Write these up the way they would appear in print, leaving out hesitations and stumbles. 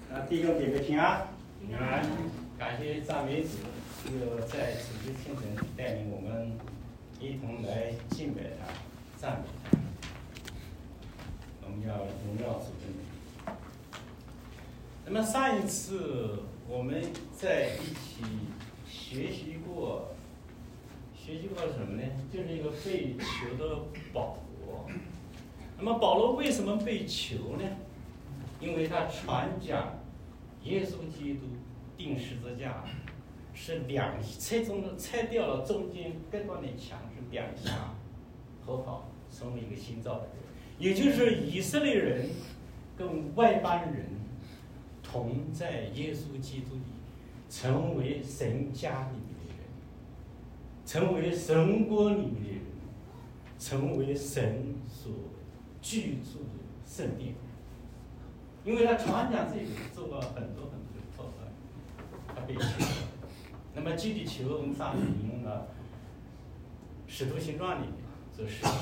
弟兄姐妹平安，平安！感谢赞美主，又在主日清晨带领我们一同来敬拜他、赞美他。我们要荣耀主的名。那么上一次我们在一起学习过什么呢？就是一个被囚的保罗。那么保罗为什么被囚呢？因为他传讲耶稣基督钉十字架是拆掉了中间隔断的墙，是两下和好，成为一个新造的人，也就是以色列人跟外邦人同在耶稣基督里，成为神家里面的人，成为神国里面的人，成为神所居住的圣殿。因为他传讲这个做了很多的破坏，他被囚了。那么具体囚，我们上次引用了《使徒行传》里面，这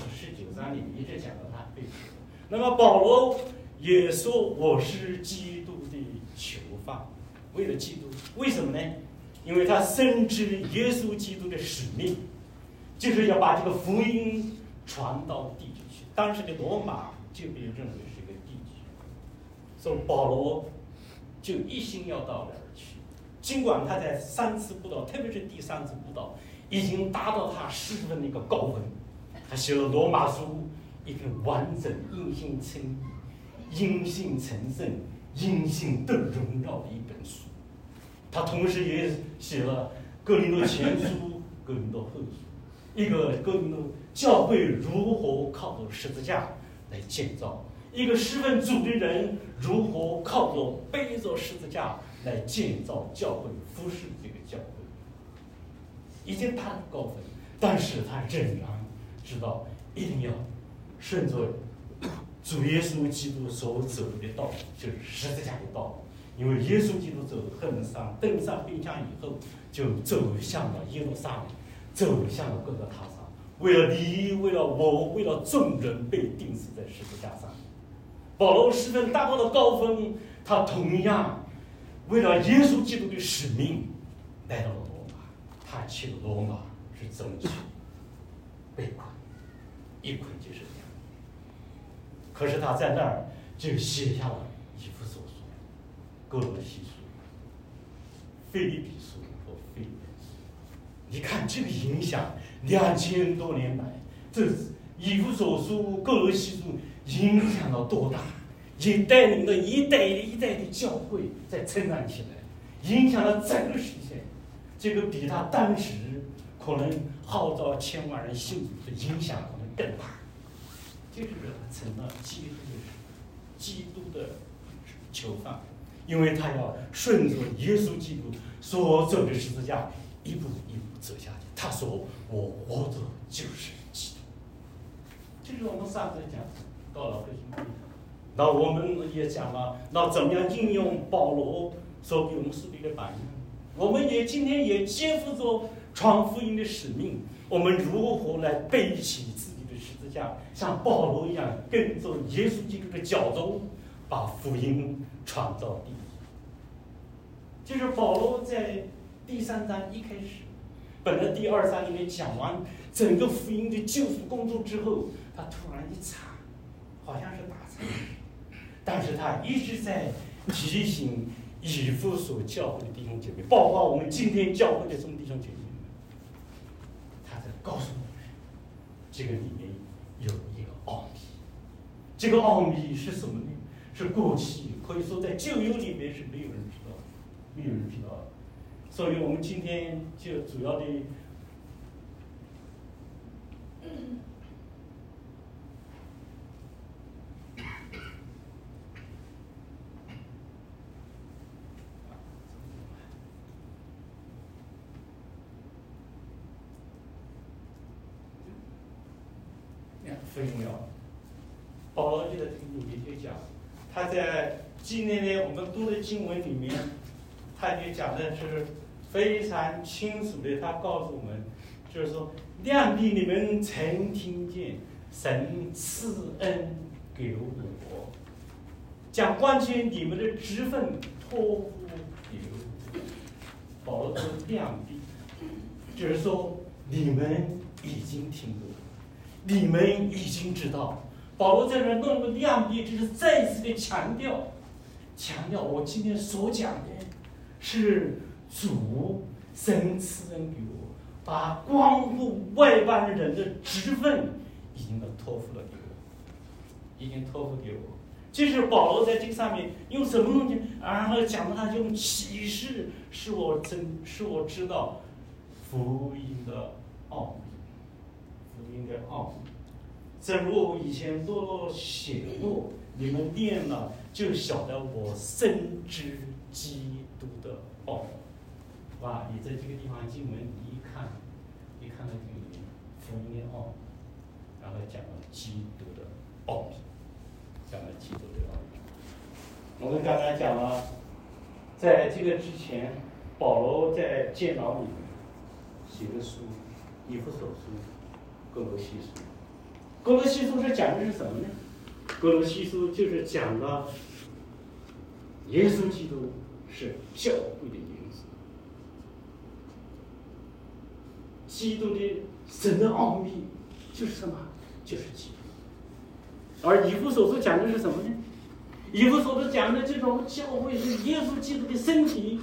19章里面一直讲到他被囚。那么保罗也说：“我是基督的囚犯，为了基督。”为什么呢？因为他深知耶稣基督的使命，就是要把这个福音传到地极去。当时的罗马就被认为是一个地极。所以保罗就一心要到那儿去，尽管他在3次布道，特别是第3次布道，已经达到他10分的一个高分。他写了罗马书一篇完整、因信称义、因信成圣、因信得荣耀的一本书。他同时也写了哥林多前书、哥林多后书，一个哥林多教会如何靠着十字架来建造。一个十分主的人如何靠着背着十字架来建造教会、服侍这个教会，已经达到高分，但是他仍然知道一定要顺着主耶稣基督所走的道路，就是十字架的道路。因为耶稣基督走登上冰箱以后，就走向了耶路撒冷，走向了各个他山，为了你，为了我，为了众人被钉死在十字架上。保罗十分达到了高分，他同样为了耶稣基督的使命来到了罗马。他去了罗马是怎么去？被捆，一捆就是2年。可是他在那儿就写下了以弗所书、哥罗西书、腓立比书和腓立比书。你看这个影响2000多年来，这以弗所书、哥罗西书影响了多大？也带领了一代一代的教会在成长起来，影响了整个世界。这个比他当时可能号召1000万人信主的影响可能更大。就是他成了基督的囚犯，因为他要顺着耶稣基督所走的十字架一步一步走下去。他说：“我活着就是基督。”这是我们上次讲到了核心地方。那我们也讲了，那怎么样应用保罗所给我们树立的榜样？我们也今天也肩负着传福音的使命，我们如何来背起自己的十字架，像保罗一样跟着耶稣基督的脚踪，把福音传到地极。就是保罗在第3章一开始，本来第2章里面讲完整个福音的救赎工作之后，他突然一插，好像是打岔，但是他一直在提醒以弗所教会的弟兄姐妹，包括我们今天教会的众弟兄姐妹们，他在告诉我们，这个里面有一个奥秘。这个奥秘是什么呢？是过去可以说在旧约里面是没有人知道的，没有人知道的。所以我们今天就主要的分了。保罗就在这个里面就讲，他在今天呢我们读的经文里面，他就讲的是非常清楚的，他告诉我们，就是说，量比你们曾听见神赐恩给我， 将完全你们的职分托付给我。保罗说量毕，就是说你们已经听过，你们已经知道。保罗在这弄个量毕，这是再一次的强调我今天所讲的是主神赐恩给我，把光复外邦人的职分已经托付了给我，已经托付给我。这是保罗在这个上面用什么东西？然后讲到他用启示，是我知道福音的奥秘，福音的奥秘。正如我以前多写过，你们念了就晓得我深知基督的奥秘。哇！你在这个地方经文一看到这个福音的奥秘，然后讲了基督的奥秘，讲了基督的奥秘。我们刚才讲了，在这个之前，保罗在监牢里面写的书，以弗所书、哥罗西书。哥罗西书是讲的是什么呢？哥罗西书就是讲了耶稣基督是教会的元首，基督的神的奥秘就是什么？就是基督。而以弗所书讲的是什么呢？以弗所书讲的这种教会是耶稣基督的身体。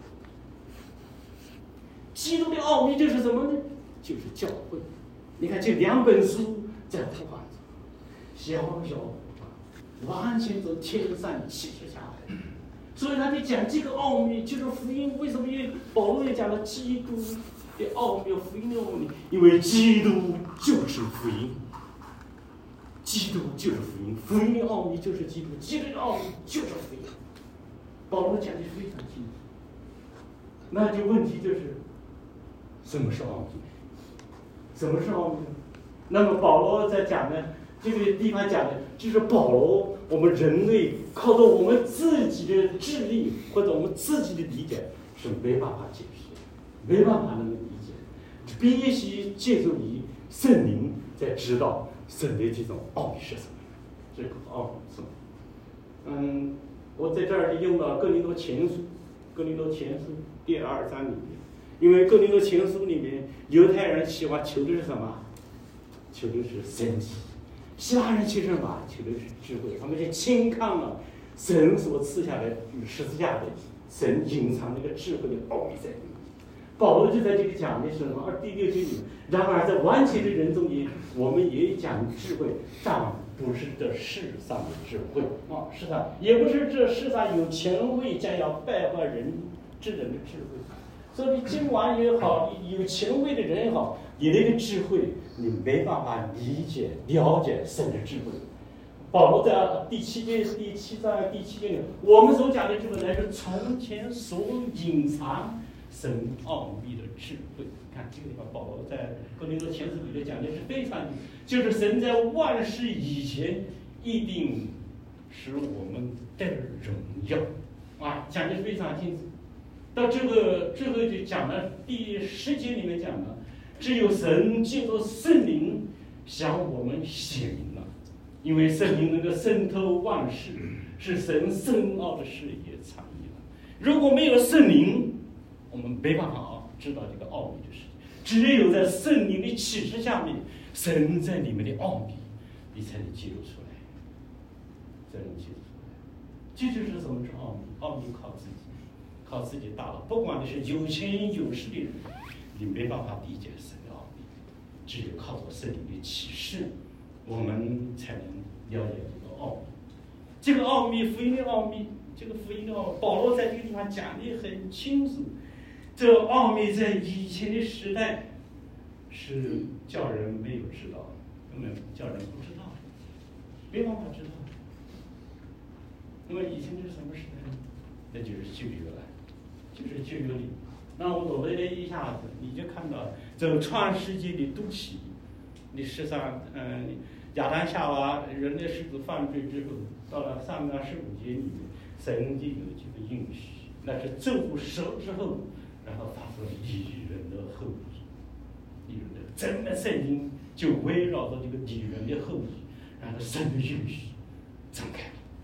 基督的奥秘就是什么呢？就是教会。你看这两本书在呼唤着，小完全从天上启示下来。所以他在讲这个奥秘，就是福音。为什么保罗也讲了基督的奥秘，福音的奥秘？因为基督就是福音，基督就是福音，福音的奥秘就是基督，基督的奥秘就是福音。保罗讲的非常清楚。那就问题就是，什么是奥秘？什么是奥秘？那么保罗在讲的这个地方讲的，就是保罗我们人类靠着我们自己的智力或者我们自己的理解是没办法解释的，没办法能够理解，必须借助于圣灵在知道神的这种奥秘是什么，这个奥秘是什么？我在这儿用到哥林多前书第2章里面，因为哥林多前书里面犹太人喜欢求的是什么？求的是神迹。希腊人求什么？求的是智慧。他们就轻看了神所赐下的与十字架的神隐藏那个智慧的奥秘在里面。保罗就在这个讲的是什么？第6节里面，然而在完全的人中间，我们也讲智慧，但不是这世上的智慧啊，是的，也不是这世上有权位将要败坏人的智慧。所以今晚也好，有权位的人也好，你那个智慧，你没办法理解、了解神的智慧。保罗在第7章第7节里，我们所讲的智慧乃是从前所隐藏神奥秘的智慧。看这个地方，保罗在哥林多前书里面讲的是非常，就是神在万事以前一定使我们得荣耀啊，讲的非常清楚。到这个就讲了第10节里面讲了，只有神借着圣灵向我们显明了，因为圣灵能够渗透万事，是神深奥的事也参与了。如果没有圣灵，我们没办法知道这个奥秘的事情。只有在圣灵的启示下面，神在里面的奥秘，你才能记录出来，才能记录出来。这就是什么是奥秘？奥秘靠自己。靠自己大脑，不管你是有钱有势的人，你没办法理解神的奥秘，只有靠着圣灵的启示，我们才能了解这个奥秘。这个奥秘，福音的奥秘，保罗在这个地方讲的很清楚。这个奥秘在以前的时代是叫人没有知道，根本叫人不知道，没办法知道。那么以前是什么时代呢？那就是旧约了。就是旧约里，那我抖了一下子，你就看到这创世纪的读起，你实际上，亚当夏娃人类始祖犯罪之后，到了3章15节里面，神就有这个应许，那是咒熟之后，然后发出女人的后裔，女人的整个圣经就围绕着这个女人的后裔，然后神的应许展开了，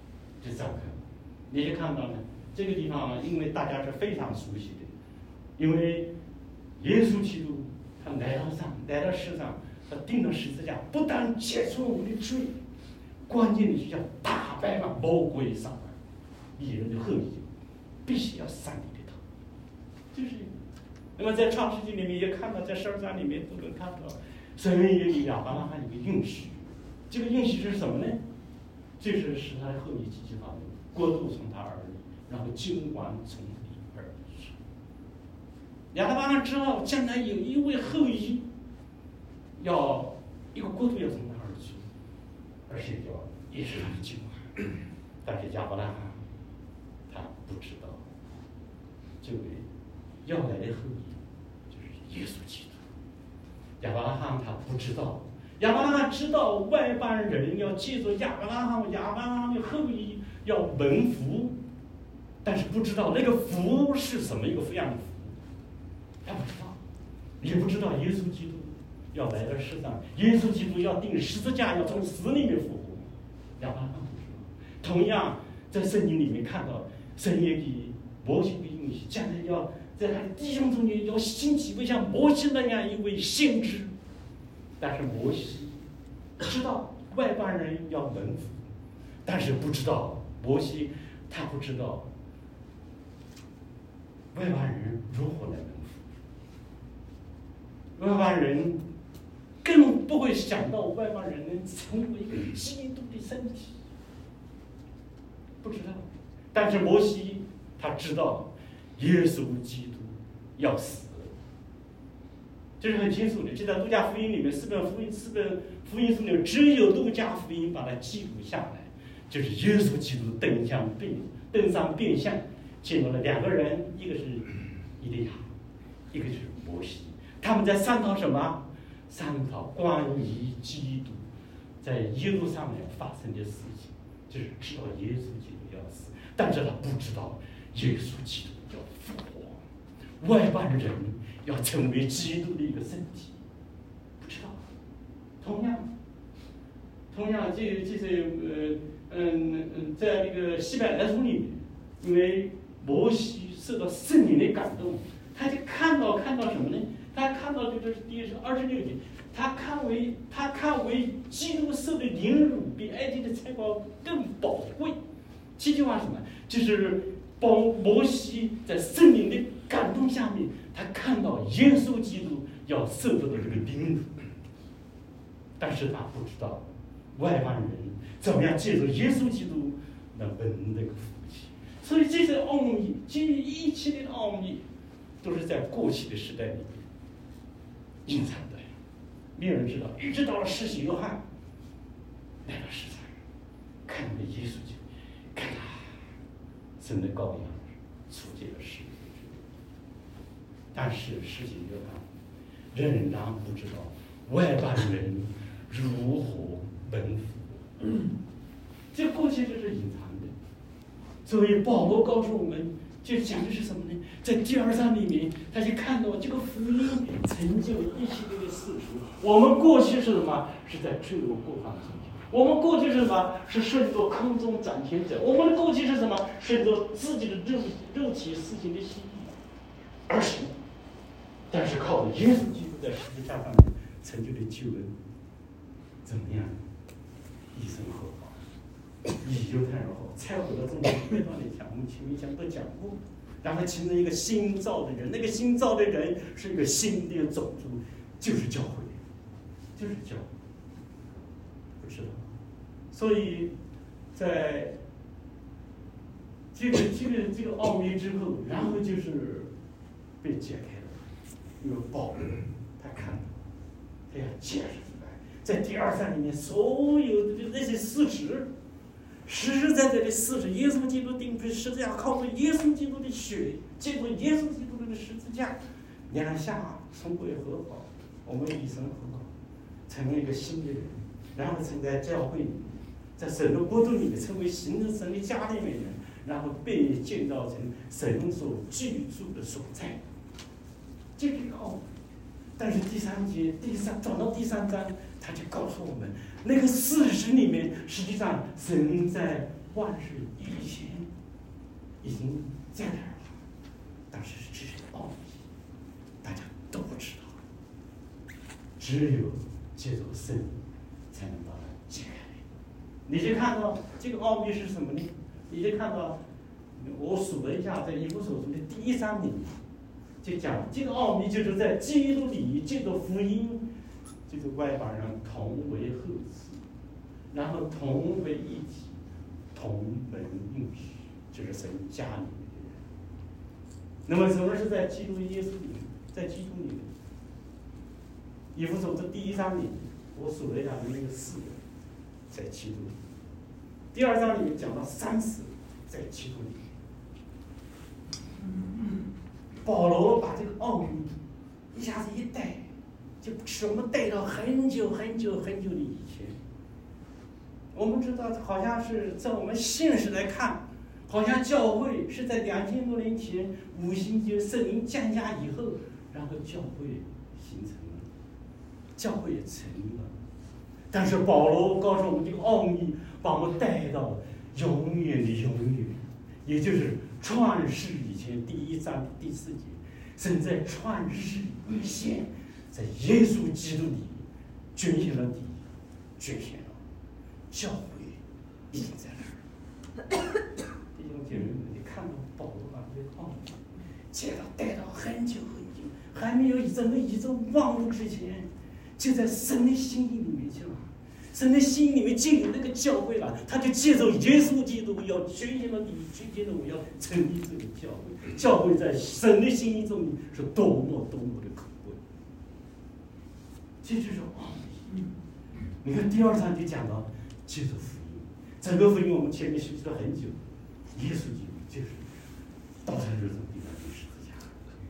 就召开。你就看到呢，这个地方因为大家是非常熟悉的，因为耶稣基督他来到世上，他钉了十字架，不但解除我们的罪，关键的是要打败那魔鬼撒旦，敌人的后裔，必须要杀你的头，就是。那么在创世纪里面也看到，在12章里面都能看到，神也给亚伯拉罕一个应许，这个应许是什么呢？就是使他的后裔继续发展，国度从他而立，然后君王从你而出。亚伯拉罕知道将来有一位后裔，要一个国度要从他而出，而且也是他的君王。但是亚伯拉罕他不知道，这位要来的后裔就是耶稣基督。亚伯拉罕他不知道，亚伯拉罕知道外邦人要借助亚伯拉罕的后裔要蒙福，但是不知道那个福是什么一个样的福，他不知道，也不知道耶稣基督要来到世上，耶稣基督要钉十字架，要从死里面复活。亚伯拉罕不知道。同样，在圣经里面看到，神也给摩西的应许，将来要在他的弟兄中间要兴起一位像摩西那样一位先知。但是摩西知道外邦人要蒙福，但是不知道摩西他不知道外邦人如何来蒙福，外邦人更不会想到外邦人能成为一个基督的身体，不知道。但是摩西他知道耶稣基督要死，这是很清楚的。就在路加福音里面，四本福音书里面，只有路加福音把它记录下来，就是耶稣基督登上变相，见到了两个人，一个是以利亚，一个就是摩西。他们在商讨什么？商讨关于基督在耶路撒冷发生的事情，就是知道耶稣基督要死，但是他不知道耶稣基督要复活，外邦人要成为基督的一个身体，不知道。同样，在那个希伯来书里面，因为摩西受到圣灵的感动，他就看到什么呢？他看到这个第26节，他看为基督受的凌辱比埃及的财宝更宝贵。这句话什么？就是摩西在圣灵的感动下面，他看到耶稣基督要受到的这个凌辱，但是他不知道外邦人怎么样借助耶稣基督来闻那个福气。所以这些奥秘，一切的奥秘，都是在过去的时代里面隐藏的，没有人知道。一直到了施洗约翰来到世上，看到耶稣基督，看他神的羔羊除尽了世界的罪，但是施洗约翰仍然不知道外邦人如何蒙福。这过去就是隐藏的。所以保罗告诉我们，就讲的是什么呢？在第2章里面，他就看到这个福音成就一系列的事实。我们过去是什么？是在罪恶过犯中。我们过去是什么？是顺着空中掌权者。我们的过去是什么？顺着自己的肉体事情的心意而行。但是靠着耶稣基督在十字架上面成就的救恩，怎么样？一生和好，以犹太人好，才回到中国非常的讲，我们前面都讲过，然后形成一个新造的人，那个新造的人是一个新的种族，就是教会，就是教会，不知道。所以在这个奥秘之后，然后就是被解开了，因为保罗他看到，他要解释出来，在第2章里面所有的那些事实，实实在在的事实，耶稣基督钉在十字架，靠着耶稣基督的血，借助耶稣基督的十字架，两下重归和好，我们以神和好，成为一个新的人，然后成在教会里面，在神的国度里面成为行在神的家里面的人，然后被建造成神所居住的所在。这个奥秘。但是第3节转到第3章，他就告诉我们，那个事实里面，实际上神在万事以前已经在那儿了，但是这是奥秘，大家都不知道，只有借助圣灵才能把它解开。你就看到这个奥秘是什么呢？你就看到，我数了一下，在以弗所书的第1章里面，就讲这个奥秘就是在基督里借着福音，这个外邦人同为后嗣，然后同为一体，同门应许，就是神家里面的人。那么什么是在基督耶稣里面？在基督里面，以弗所书第1章里，我数了一下，里面有4个在基督里。第2章里面讲到3次在基督里。保罗把这个奥秘一下子一带，就什么带到很久很久很久的以前。我们知道，好像是在我们现实来看，好像教会是在2000多年前五旬节圣灵降下以后，然后教会形成了，教会也成了。但是保罗告诉我们，这个奥秘把我们带到永远的永远，也就是创世以前第1章第4节，神在创世以前，在耶稣基督里捐献了地，捐献了教会，已经在那儿。弟兄姐妹们，你看到保罗把这个奥秘带到很久很久，还没有整个宇宙万物之前，就在神的心意里面去了。神的心里面进入那个教会了，他就借着耶稣基督要捐献了你，捐献了我，要成立这个教会。教会在神的心意中是多么多么的可贵。这就是奥秘。你看第2章就讲到借着福音，整个福音我们前面学习了很久，耶稣基督就是道成肉身钉在十字架。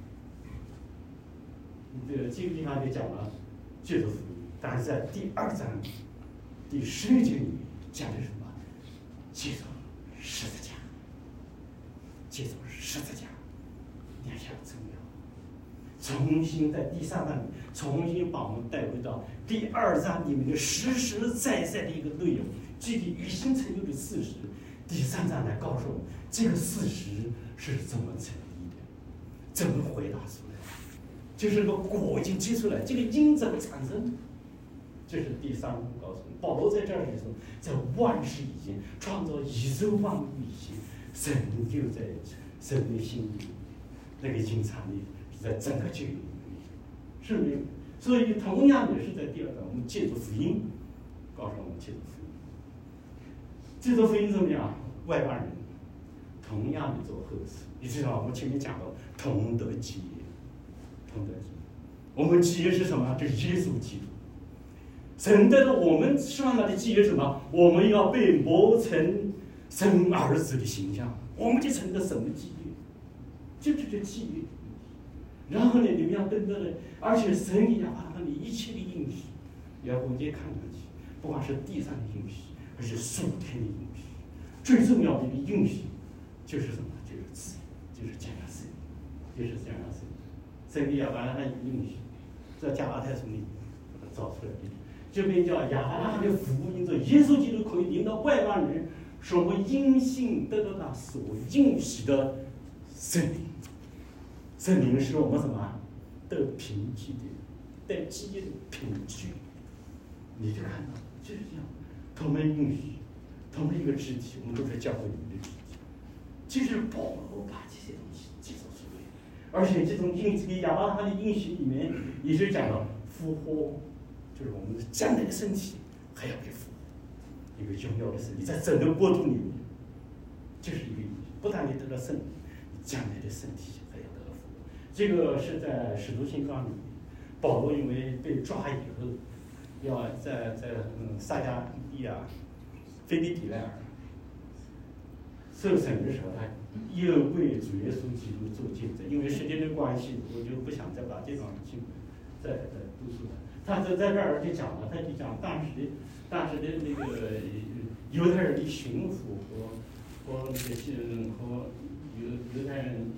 这个地方就讲了借着福音，但是在第2章第16节里面讲的什么？借着十字架，借着十字架两项重要。重新在第3章里重新把我们带回到第2章里面的实实在在的一个内容，具体已经成就的事实。第3章来告诉我们这个事实是怎么成立的，怎么回答出来的，就是个果已经结出来，这个因怎么产生？这是第3步告诉你，保罗在这里说，在万事以前，创造宇宙万物以前，神就在神的心里，那个已经藏的是在整个教育里面，是没有。所以同样的是在第2章，我们借助福音，告诉我们借助福音，借助福音怎么样？外邦人同样的做后嗣，你知道我们前面讲到同得基业，同得基业，我们基业是什么？就是耶稣基督。神带着我们上来的基业是什么？我们要被磨成神儿子的形象，我们就成了神的基业，就是这基业。然后呢，你们要等到了，而且神也要把你一切的应许，也要往前看上去，不管是地上的应许，还是属天的应许。最重要的一个应许就是什么？就是子，就是降下神，就是降下神。神也要把他的应许，在加拉太书里找出来的。这边叫亚伯拉罕的福音，着耶稣基督可以领到外邦人，使我们因信得到他所应许的圣灵。圣灵是我们什么得凭据的，带基业的凭据。你就看到就是这样，同门应许，同一个肢体，我们都是教会里面的肢体。就是保罗把这些东西介绍出来，而且这种应许，亚伯拉罕的应许里面也是讲到复活。就是我们将来的身体还要被复活，一个荣耀的身体，在整个国度里面，就是一个意义。不但你得到圣灵，你将来的身体还要得到复活。这个是在使徒行传里面，保罗因为被抓以后，要在撒迦利亚、腓立比莱尔受审的时候，他又为主耶稣基督做见证。因为时间的关系，我就不想再把这段经文再读出来。他在这儿就讲了，他就讲当时的那个犹太人的巡抚和那个和犹太人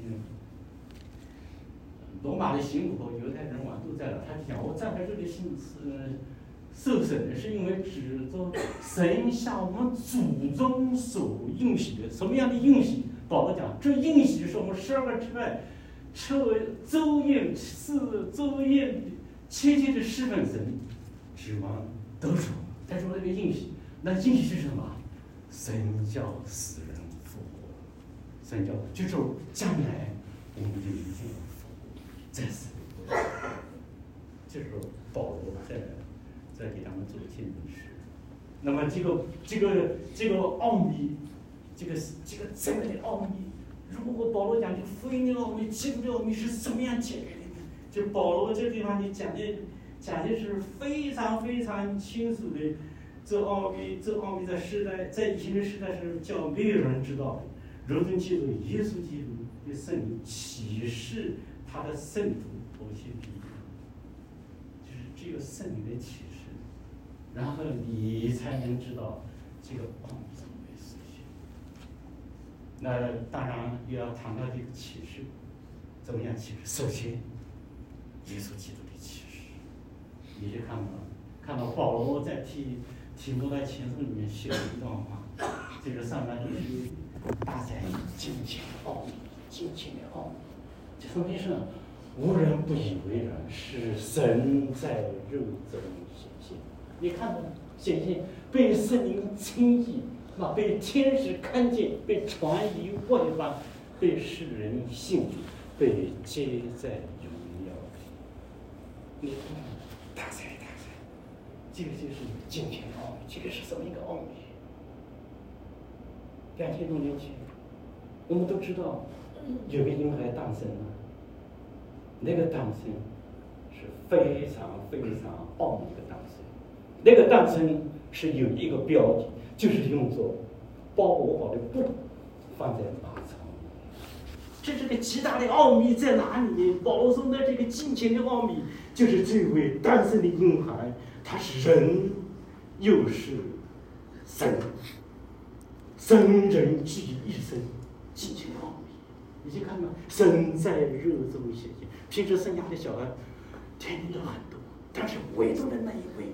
罗马的巡抚和犹太人王都在了。他就讲，我站在这里是受审的，是因为指着神向我们祖宗所应许的。什么样的应许？保罗讲，这应许是我们12个之外，昼夜切切的侍奉神，指望得主。再说这个应许，那应许是什么？神叫死人复活，神叫就是将来我们就一定要复活，这是就是保罗在给他们做见证时。那么这个奥秘，这个真正的奥秘，如果保罗讲这个福音的奥秘、基督的奥秘是怎么样解开的呢？就保罗这个地方你讲的是非常非常清楚的。这奥秘在以前的时代是叫没有人知道的。如今记住耶稣基督的圣灵启示他的圣徒某些秘密，就是这个圣灵的启示，然后你才能知道这个奥秘怎么会实现。那当然又要谈到这个启示，怎么样启示？首先，耶稣基督的启示，你就看到保罗在提摩太前书里面写了一段话，这个上半就是大在金钱的奥秘，金钱的奥秘，这什么意思呢？无人不以为然，是神在肉中显现。你看到显现被圣灵称义，被天使看见，被传于外邦，被世人信主，被接在荣耀里。你看，大哉！这个就是金钱奥秘，这个是什么一个奥秘？2000多年前，我们都知道有个婴孩诞生了，那个诞生是非常非常奥秘的诞生。那个诞生是有一个标的，就是用作包裹好的布放在马槽里。这个极大的奥秘在哪里呢？保罗说的这个金钱的奥秘，就是这位诞生的婴孩。他是人，又是神，神人聚一身，金钱的奥秘。你去看看，神在肉中显现。平时生下的小孩，天天都很多，但是唯独的那一位，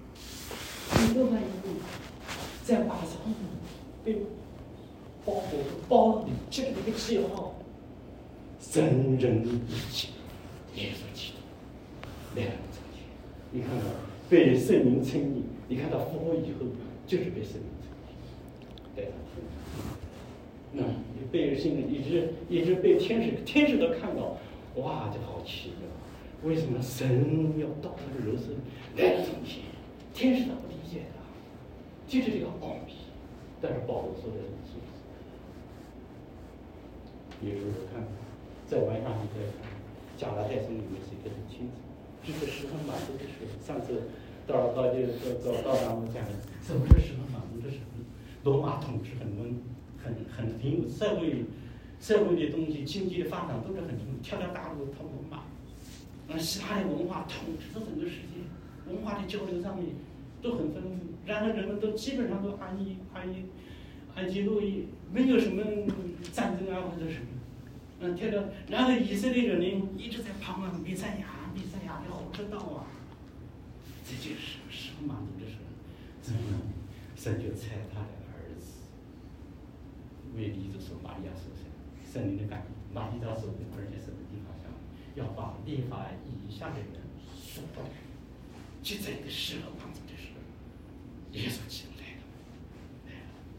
在马槽里被包裹着包里，这个一个记号，神人一起，耶稣基督，两个中间，你看看。被圣灵称义，你看他复活以后，就是被圣灵称义，带上天上。被圣灵一直被天使都看到，哇，这好奇妙！为什么神要到这个肉身来中间？天使他不理解的，就是这个奥秘。但是保罗说的很清楚。比如说看，在晚上你再看，加拉太书里面写的很清楚。这个十分满足的时候，上次到咱们讲的，什么是十分满足的时候？罗马统治很有社会的东西，经济的发展都是很跳到大陆通罗马，其他的文化统治着整个世界，文化的交流上面都很丰富，然后人们都基本上都安居乐业，没有什么战争啊或者什么，跳到，然后以色列人呢一直在盼望弥赛亚的火车道啊，这就是十分满足的时候，怎么呢？神就差他的儿子为例子说玛利亚手上圣灵的感应，玛利亚手的而且什么地方上要把律法以下的人赎到，就在一个十分满足的时候，耶稣基督来了，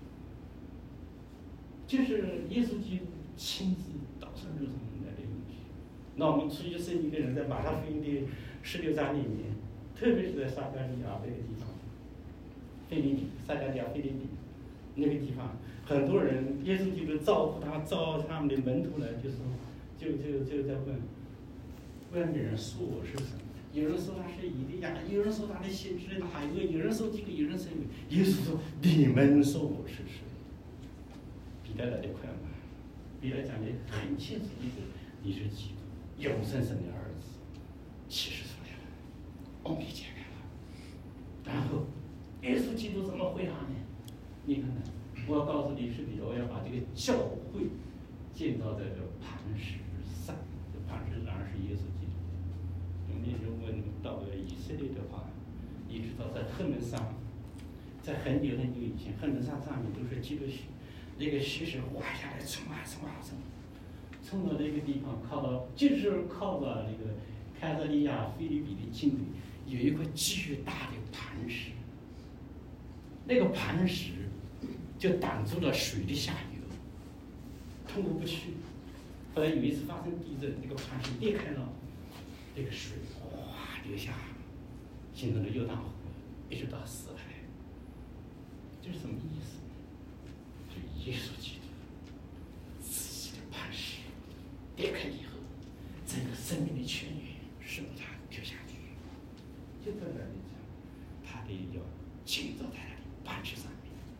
就是耶稣基督亲自到圣肉中来的东西。那我们出于圣经的人，在马太福音的16章里面，特别是在撒迦利亚这个地方，撒迦利亚腓立比那个地方，很多人耶稣基督招他们的门徒来，就在问外面人说我是什么？有人说他是以利亚，有人说他的先知哪一个，有人说这个，有人说那个。耶稣说：“你们说我是谁？”彼得来得快吗？彼得讲的很清楚一个，你是基督，永生神的儿子，启示出来了，奥秘解开了。然后耶稣基督怎么回答呢？你看看，我要告诉你是彼得，我要把这个教会建造在这个磐石上，这磐石当然是耶稣基督。有那时候问到了以色列的话， 你知道在黑门上，在很久很久以前，黑门上面都是基督溪，那个溪是滑下来冲啊冲啊冲，冲到那个地方，就是靠着那个凯撒利亚菲律宾的境内，有一块巨大的磐石，那个磐石就挡住了水的下游，通过不去。后来有一次发生地震，那个磐石裂开了，那个水哗流下，形成了约旦河，一直到死海。这是什么意思？是耶稣基督自己的磐石裂开以后，整个生命的泉源顺着它流下去，就在那里讲，他的要建造在那里磐石上面。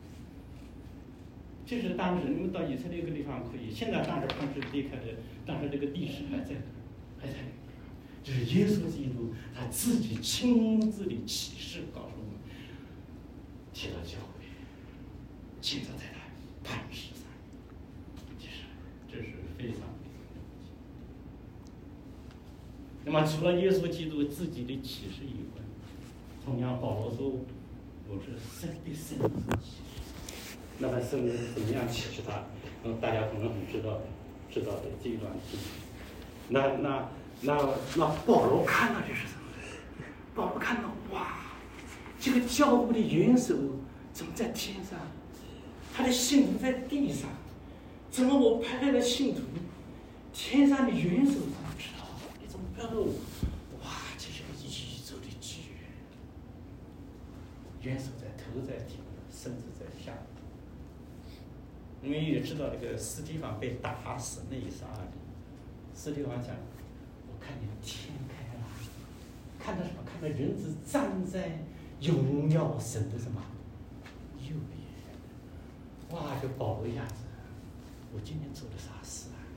这是当时你们到以色列那个地方可以，现在当时磐石裂开的，当时这个地势还在那里。这是耶稣基督他自己亲自的启示告诉我们，提到教会建造在那磐石上，这是非常的。那么除了耶稣基督自己的启示以外，同样保罗说我是神的圣灵启示。那么圣灵怎么样启示他？大家可能很知道的这一段经。那保罗看到这是什么？保罗看到哇，这个教会的元首怎么在天上？他的信徒在地上，怎么我派来的信徒，天上的元首怎么知道？你怎么不要说？哇，这是个宇宙的巨人，元首在头在天，身子在下。我们也知道那个斯蒂凡被打死那一刹那，斯蒂凡讲，我看见天开了，看到什么？看到人子站在荣耀神的什么右边。哇，就保罗一下子，我今天做了啥事啊？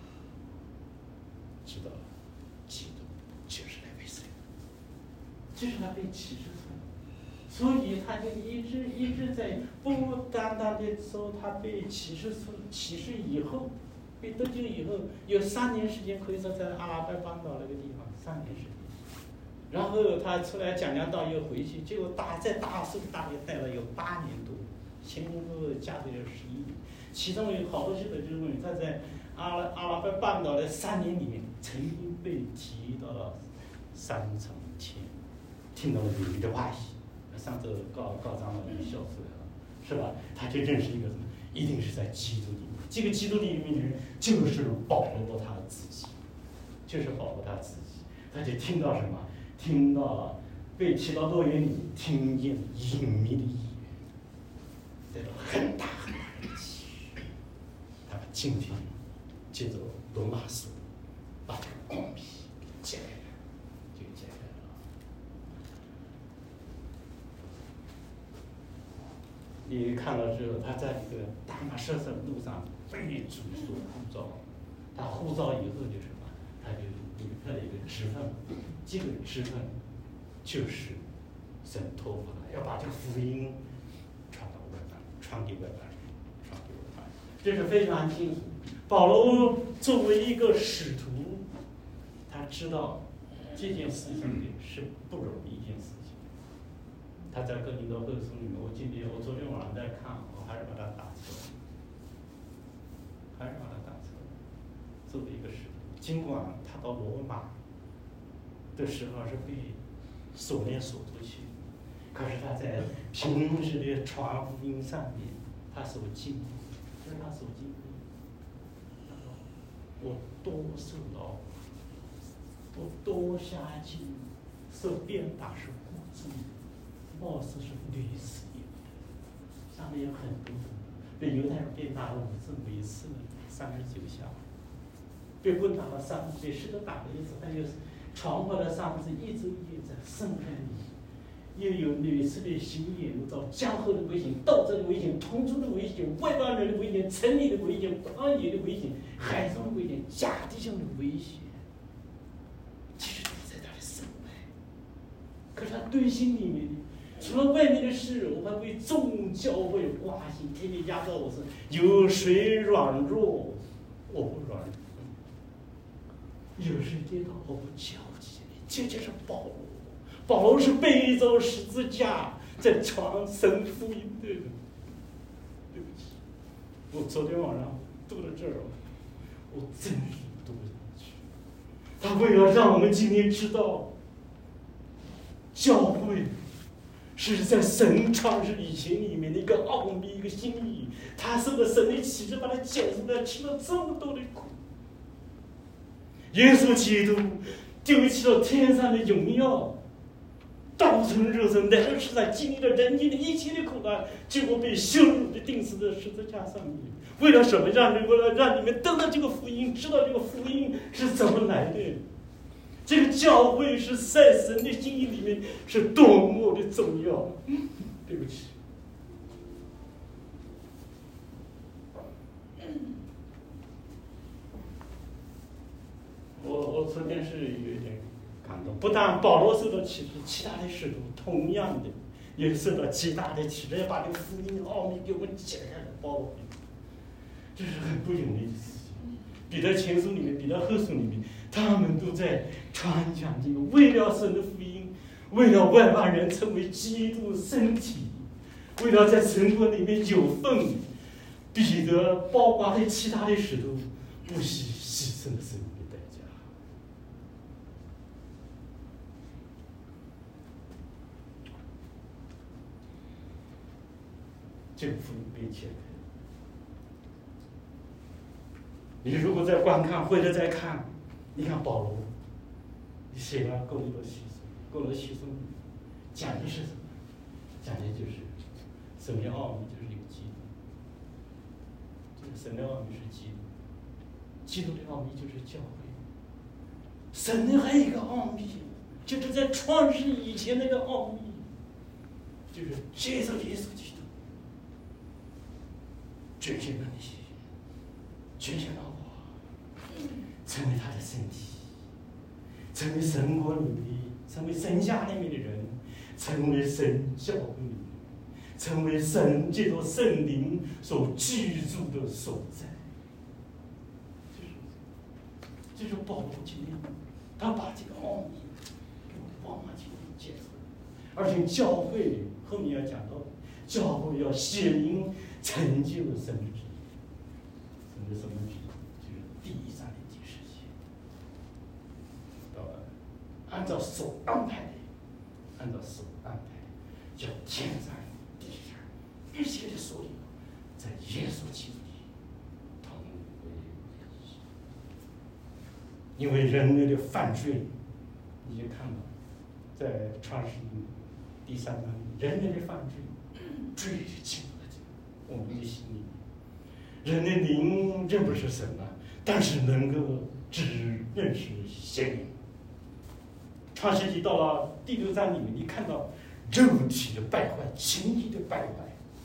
知道了，基督就是那位神，就是他被启示出来。所以他就一直在不单单的说他被启示以后，被得救以后，有3年时间可以说在阿拉伯半岛那个地方3年时间，然后他出来讲道又回去，结果在大陆大约待了有8年多，前后加起来有11年，其中有好多学者就认为他在阿拉伯半岛的3年里面，曾经被提到了3层天，听到了女的话语。上周告张老师笑出来了，是吧？他就认识一个什么？一定是在基督里面。这个基督里面的人就是保罗他自己，就是保罗他自己。他就听到什么？听到了被提到乐园里，听见隐秘的音乐，得到很大很大的启示。他今天接着罗马书，把这个光皮解开了，就解开了。你看到之后，他在这个大马士革路上被主所呼召，他呼召以后就什么？他就离开了一个职分，这个职分就是神托付他要把这个福音传到外邦，传给外邦人，传给外邦人，这是非常清楚。保罗作为一个使徒，他知道这件事情是不容易一件事情。他在哥林多后书里面，我昨天晚上在看，我还是把它打出来，作为一个使徒，尽管他到罗马的时候是被锁链锁出去，可是他在平时的传福音上面，他所经历，这是他所经历。他说：“我多受劳，我多下井，受鞭打是过重的。”貌似是屡次有的，上面有很多被犹太人鞭打了5次，每次39下，被棍打了3次，被石头打了1次，还有床破了3次，一周一夜在深海里，又有屡次的行眼无照，江河的危险，道德的危险，同族的危险，外邦人的危险，城里的危险，旷野的危险，海中的危险，假弟兄的危险，其实都在他的身外，可是他内心里面的。除了外面的事，我还为众教会挂心，天天压到我身。有谁软弱，我不软弱；有谁跌倒，我不焦急。这就是保罗。 保罗是背着十字架在传神福音的人。对不起，我昨天晚上读到这儿了，我真是读不下去。他为了让我们今天知道，教会是在神创世以前里面的一个奥秘，一个心意。他受了神的启示，把他拣出来，吃了这么多的苦。耶稣基督丢弃了天上的荣耀，道成肉身来到世上，经历了人间的一切的苦难，结果被羞辱的钉死在十字架上面。为了什么？为了让你们得到这个福音，知道这个福音是怎么来的。这个教会是在神的心意里面是多么的重要。对不起，我昨天是有点感动。不但保罗受到启示，其他的使徒同样的也受到极大的启示，要把这个福音的奥秘给我们解开了包容。这是很不容易的事情。彼得前书里面，彼得后书里面，他们都在传讲这个，为了神的福音，为了外邦人成为基督身体，为了在神国里面有份，彼得包括的其他的使徒不惜牺牲生命的代价。这个福音被解开。你如果再观看或者再看，你看保罗，你写了《哥林多前书》，《哥林多前书》讲的是什么？讲的就是神的奥秘，就是一个基督。这个神的奥秘是基督，基督的奥秘就是教会。神的还有一个奥秘，就是在创世以前那个奥秘，就是接受耶稣基督，捐献了你，捐献了我，成为他的身体，成为神国里面，成为神家里面的人，成为神教会里面，成为神借着圣灵所居住的所在。就是保罗今天，他把这个奥秘给我完完全全解释了。而且教会后面要讲到，教会要显明成就了神的旨意。神的什么旨意？就是第一章的第10节。按照所安排的，按照所安排的，叫天上地下一切的所有，在耶稣基督里同为一。因为人类的犯罪，你就看到，在创世记第3章里，人类的犯罪，罪就进入了我们的心里面。人的灵认不是神啊，但是能够只认识神。创世纪到了第6章里面，你看到肉体的败坏，情体的败坏，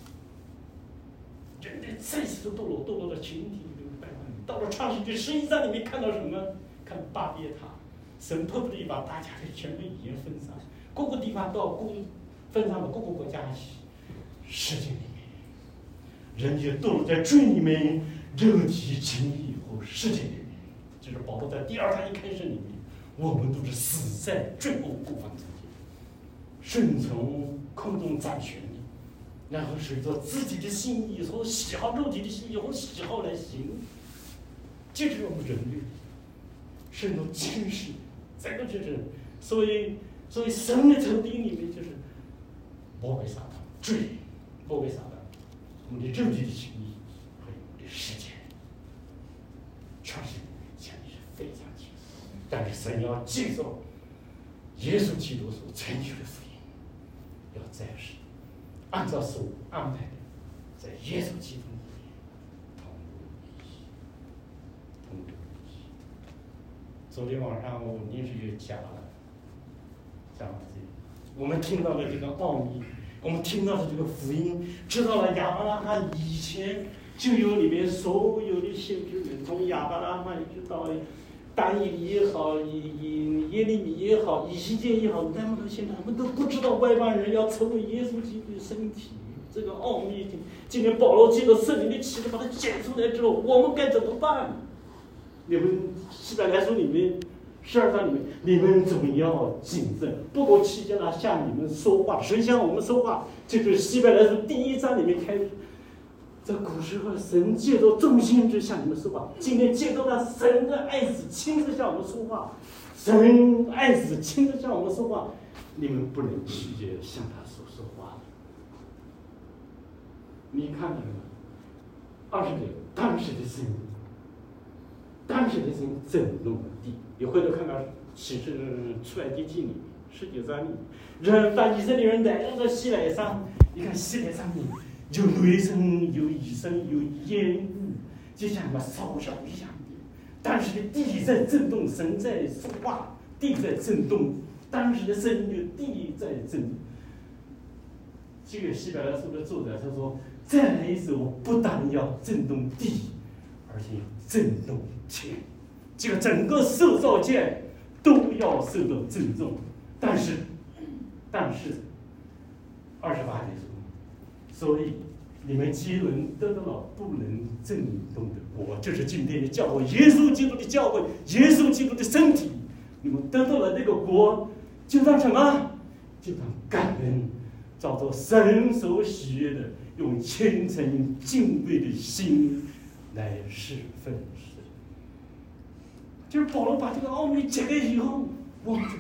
人类再次的堕落到情体的败坏。到了创世纪11章里面，看到什么？看巴别塔，神迫不得已把大家的全部语言分散，各个地方到分散到各个国家去。世界里面，人就堕落在罪里面，肉体情欲和世界里面。就是保罗在第2章一开始里面，我们都是死在罪恶过犯中间，顺从空中掌权的，然后随着自己的心意和喜好，肉体的心意和喜好来行。这就是我们人类顺着情绪，这个就是所以神的仇敌里面就是魔鬼撒旦，罪，魔鬼撒旦，我们的肉体的情意和我们的世界，创世里面讲的是非常清楚。但是神要接受耶稣基督所成就的福音，要在世按照所安排的，在耶稣基督里面同入一体。昨天晚上我临时就讲到这里，我们听到的这个奥秘，我们听到的这个福音，知道了亚伯拉罕以前就有里面所有的先知们，从亚伯拉罕一直到但以理也好，耶利米也好，以西结也好，他们到现在他们都不知道外邦人要成为耶稣基督的身体。这个奥秘，今天保罗借着圣灵的启示把它讲出来之后，我们该怎么办？你们希伯来书里面 12章里面，你们总要谨慎，不过期间他向你们说话，谁向我们说话？这就是希伯来书第1章里面开始。在古时候，神借着众先知向你们说话，今天借着他神的爱子亲自向我们说话，神爱子亲自向我们说话，你们不能拒绝向他所说话。你看那个26，当时的声音震动了地。你回头看看启示出来第记里面19章里面，人当以色列人来到这西乃山，你看西乃山里有雷声，有雨声，有烟雾，就像什么烧香一样的。当时的地在震动，神在说话，地在震动，当时的声音就地在震动。这个希伯来书的作者他说，再来一首不但要震动地，而且震动天，这个整个受造界都要受到震动。但是28节说，所以你们基督人得到了不能震动的国，这是今天的教会，耶稣基督的教会，耶稣基督的身体。你们得到了这个国，就当什么？就当感恩，照着神所喜悦的，用虔诚敬畏的心来侍奉神。就是保罗把这个奥秘解开以后，我们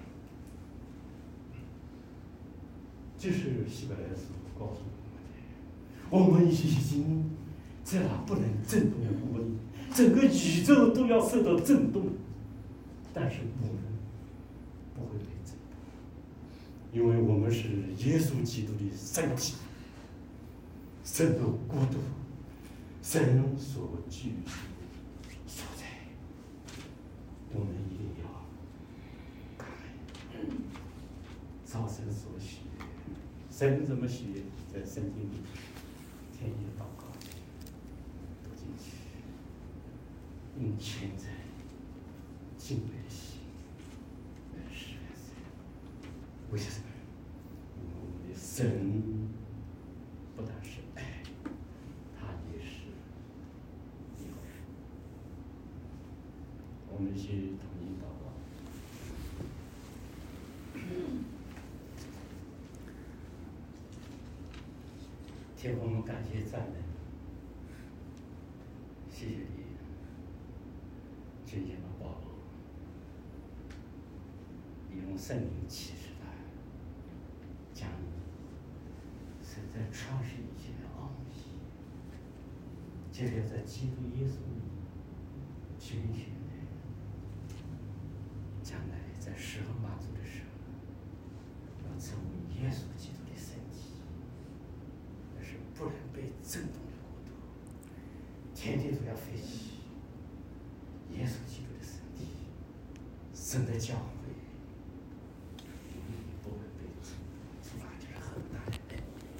就是希伯来书告诉我们已经在那不能震动的国里，整个宇宙都要受到震动，但是我们不会被震动，因为我们是耶稣基督的身体，神的国度，神所居所在，我们一定要感恩，照神所许。神怎么许？在圣经里，天天祷告，读进去，用虔诚、敬畏的心来侍奉神。为什么？因为我们的神不但是爱，他也是有。我们一起同心祷告。天父，我们感谢赞美，谢谢你今天的保罗，你用圣灵启示他，将神在创世以前的奥秘，接着在基督耶稣里拣选的，将来在十和满足的时候，要成为耶稣基督的身体。不能被震动的国度，天天都要飞起。耶稣基督的身体，神的教会，永远不会被震动，这就是很大的恩典。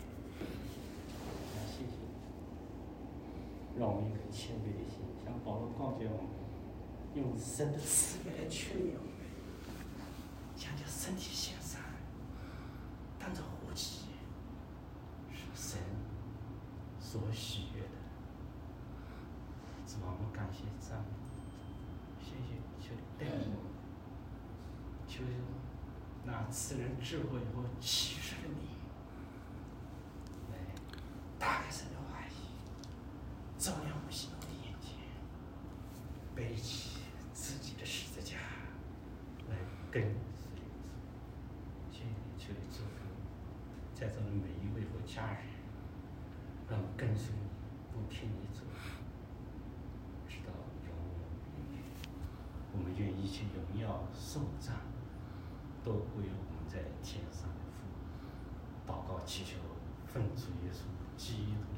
谢谢你，让我们一颗谦卑的心，像保罗告诫我们，用神的慈悲来劝勉我们，将这身体献上，当作活祭，是神所喜悦的，主啊，我们感谢赞美，谢谢求你带领我们，求那赐人智慧和启示的你，来打开神的话语，照亮我们心中的眼睛，背起自己的十字架来跟随主。谢谢你，求你祝福在座的每一位和家人。让跟随你，不听你走，直到永远。我们愿一切荣耀、颂赞都归我们在天上的父。祷告祈求，奉主耶稣基督。